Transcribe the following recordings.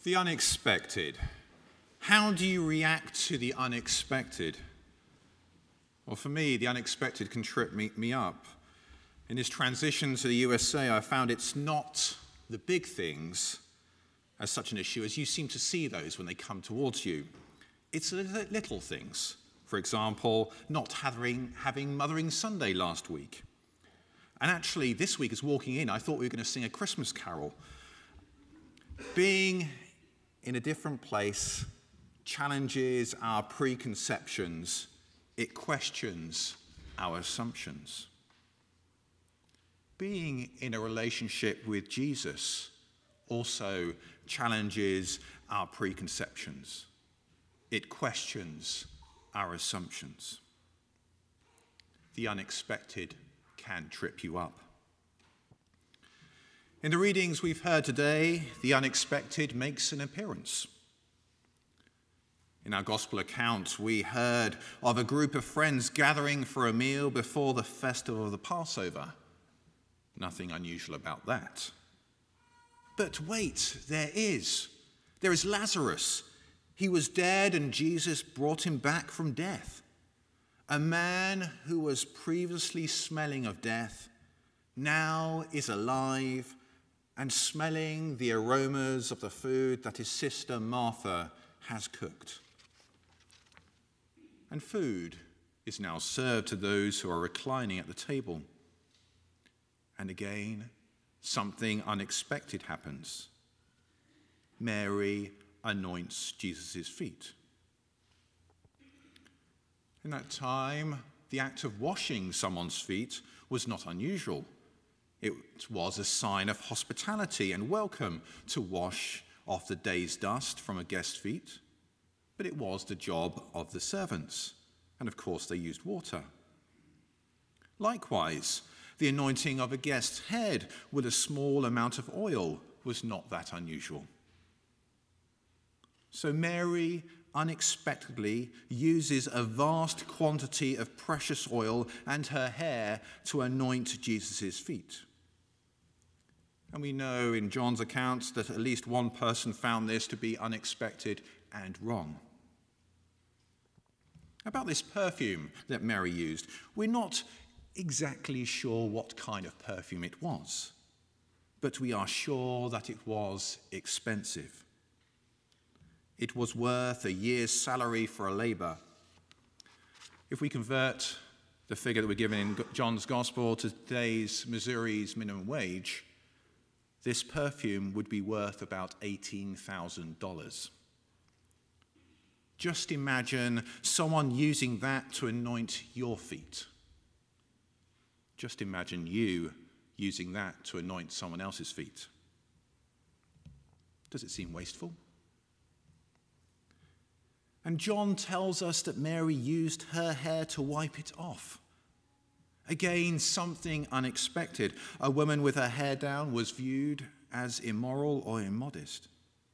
The unexpected. How do you react to the unexpected? Well, for me, the unexpected can trip me up. In this transition to the USA, I found it's not the big things as such an issue as you seem to see those when they come towards you. It's the little things. For example, not having Mothering Sunday last week. And actually, this week as walking in, I thought we were going to sing a Christmas carol. Being in a different place challenges our preconceptions. It questions our assumptions. Being in a relationship with Jesus also challenges our preconceptions. It questions our assumptions. The unexpected can trip you up. In the readings we've heard today, the unexpected makes an appearance. In our gospel account, we heard of a group of friends gathering for a meal before the festival of the Passover. Nothing unusual about that. But wait, there is Lazarus. He was dead and Jesus brought him back from death. A man who was previously smelling of death now is alive and smelling the aromas of the food that his sister Martha has cooked. And food is now served to those who are reclining at the table. And again, something unexpected happens. Mary anoints Jesus' feet. In that time, the act of washing someone's feet was not unusual. It was a sign of hospitality and welcome to wash off the day's dust from a guest's feet. But it was the job of the servants. And of course, they used water. Likewise, the anointing of a guest's head with a small amount of oil was not that unusual. So Mary unexpectedly uses a vast quantity of precious oil and her hair to anoint Jesus' feet. And we know in John's accounts that at least one person found this to be unexpected and wrong. About this perfume that Mary used, we're not exactly sure what kind of perfume it was, but we are sure that it was expensive. It was worth a year's salary for a labor. If we convert the figure that we're given in John's Gospel to today's Missouri's minimum wage, this perfume would be worth about $18,000. Just imagine someone using that to anoint your feet. Just imagine you using that to anoint someone else's feet. Does it seem wasteful? And John tells us that Mary used her hair to wipe it off. Again, something unexpected. A woman with her hair down was viewed as immoral or immodest.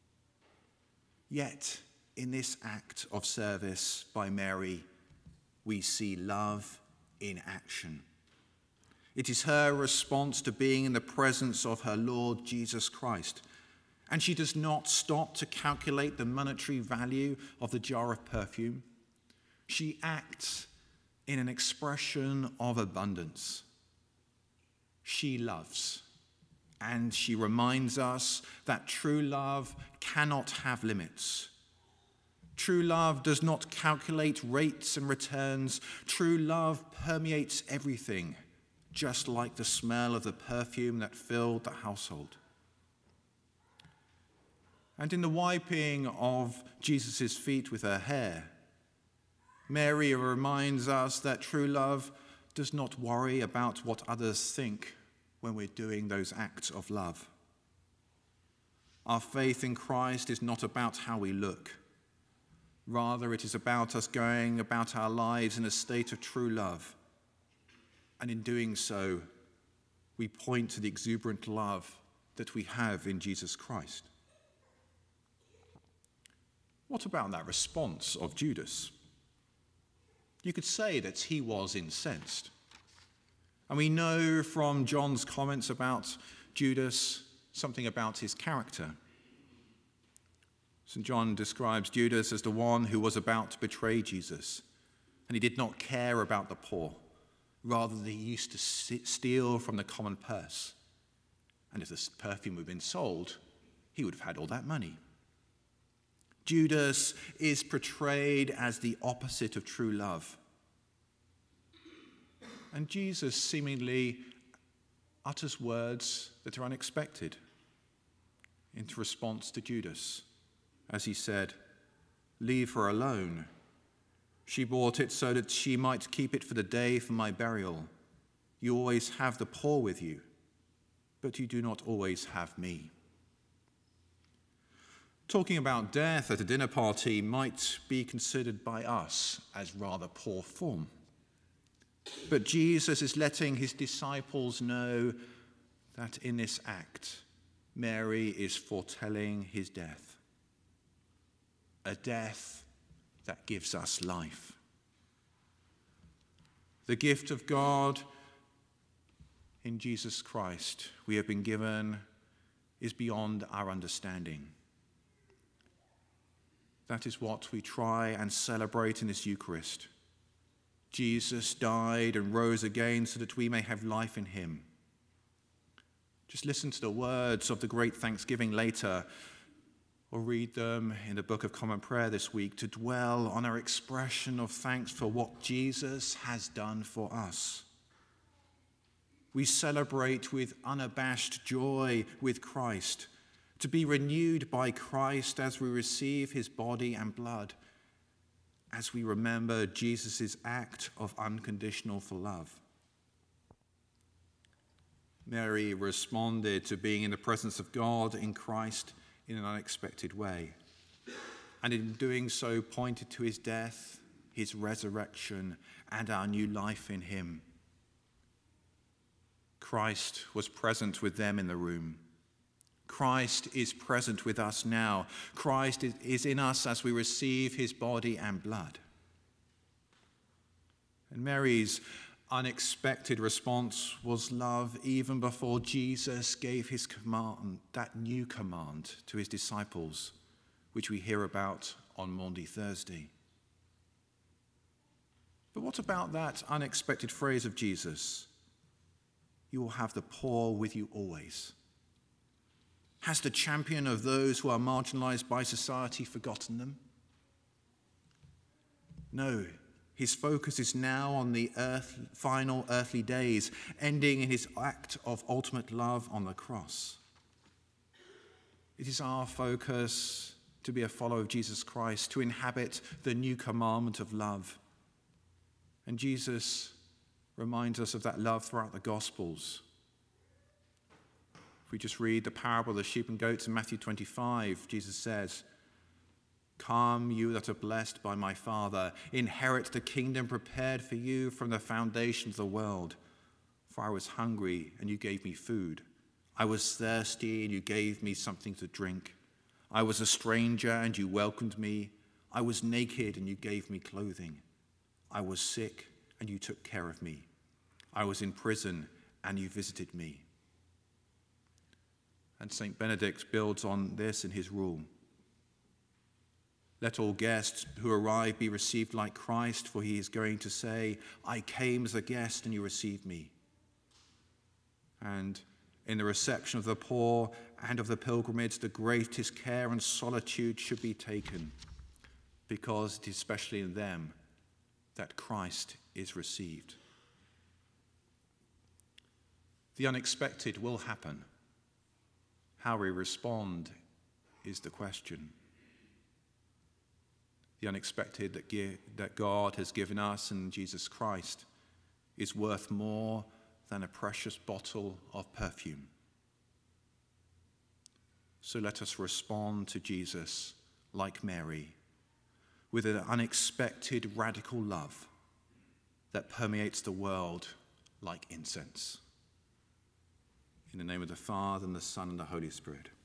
Yet, in this act of service by Mary, we see love in action. It is her response to being in the presence of her Lord Jesus Christ. And she does not stop to calculate the monetary value of the jar of perfume. She acts in an expression of abundance. She loves, and she reminds us that true love cannot have limits. True love does not calculate rates and returns. True love permeates everything, just like the smell of the perfume that filled the household. And in the wiping of Jesus' feet with her hair, Mary reminds us that true love does not worry about what others think when we're doing those acts of love. Our faith in Christ is not about how we look. Rather, it is about us going about our lives in a state of true love. And in doing so, we point to the exuberant love that we have in Jesus Christ. What about that response of Judas? You could say that he was incensed. And we know from John's comments about Judas something about his character. St. John describes Judas as the one who was about to betray Jesus, and he did not care about the poor. Rather, he used to steal from the common purse. And if this perfume had been sold, he would have had all that money. Judas is portrayed as the opposite of true love. And Jesus seemingly utters words that are unexpected in response to Judas, as he said, "Leave her alone. She bought it so that she might keep it for the day for my burial. You always have the poor with you, but you do not always have me." Talking about death at a dinner party might be considered by us as rather poor form. But Jesus is letting his disciples know that in this act, Mary is foretelling his death. A death that gives us life. The gift of God in Jesus Christ we have been given is beyond our understanding. That is what we try and celebrate in this Eucharist. Jesus died and rose again so that we may have life in him. Just listen to the words of the great Thanksgiving later, or read them in the Book of Common Prayer this week to dwell on our expression of thanks for what Jesus has done for us. We celebrate with unabashed joy with Christ, to be renewed by Christ as we receive his body and blood, as we remember Jesus' act of unconditional love. Mary responded to being in the presence of God in Christ in an unexpected way, and in doing so pointed to his death, his resurrection, and our new life in him. Christ was present with them in the room. Christ is present with us now. Christ is in us as we receive his body and blood. And Mary's unexpected response was love even before Jesus gave his command, that new command to his disciples, which we hear about on Maundy Thursday. But what about that unexpected phrase of Jesus? You will have the poor with you always. Has the champion of those who are marginalized by society forgotten them? No, his focus is now on the final earthly days, ending in his act of ultimate love on the cross. It is our focus to be a follower of Jesus Christ, to inhabit the new commandment of love. And Jesus reminds us of that love throughout the Gospels. If we just read the parable of the sheep and goats in Matthew 25, Jesus says, "Come, you that are blessed by my Father, inherit the kingdom prepared for you from the foundation of the world. For I was hungry, and you gave me food. I was thirsty, and you gave me something to drink. I was a stranger, and you welcomed me. I was naked, and you gave me clothing. I was sick, and you took care of me. I was in prison, and you visited me." And St. Benedict builds on this in his rule. Let all guests who arrive be received like Christ, for he is going to say, "I came as a guest and you received me." And in the reception of the poor and of the pilgrimage, the greatest care and solitude should be taken, because it is especially in them that Christ is received. The unexpected will happen. How we respond is the question. The unexpected that God has given us in Jesus Christ is worth more than a precious bottle of perfume. So let us respond to Jesus like Mary, with an unexpected radical love that permeates the world like incense. In the name of the Father, and the Son, and the Holy Spirit.